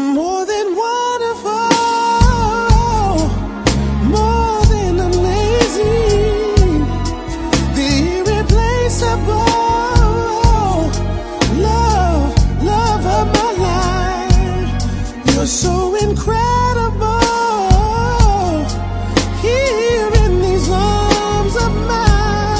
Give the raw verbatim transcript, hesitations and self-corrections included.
more than wonderful, more than amazing, the irreplaceable love, love of my life. You're so incredible.